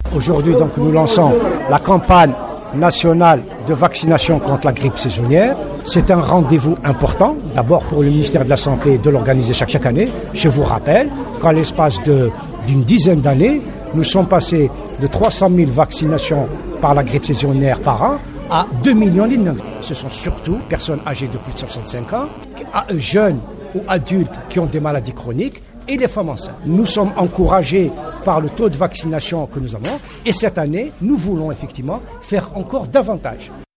Aujourd'hui, donc, nous lançons la campagne nationale de vaccination contre la grippe saisonnière. C'est un rendez-vous important, d'abord pour le ministère de la Santé de l'organiser chaque année. Je vous rappelle qu'en l'espace d'une dizaine d'années, nous sommes passés de 300 000 vaccinations par la grippe saisonnière par an à 2 millions d'innocents. Ce sont surtout personnes âgées de plus de 65 ans, jeunes ou adultes qui ont des maladies chroniques et les femmes enceintes. Nous sommes encouragés par le taux de vaccination que nous avons et cette année, nous voulons effectivement faire encore davantage.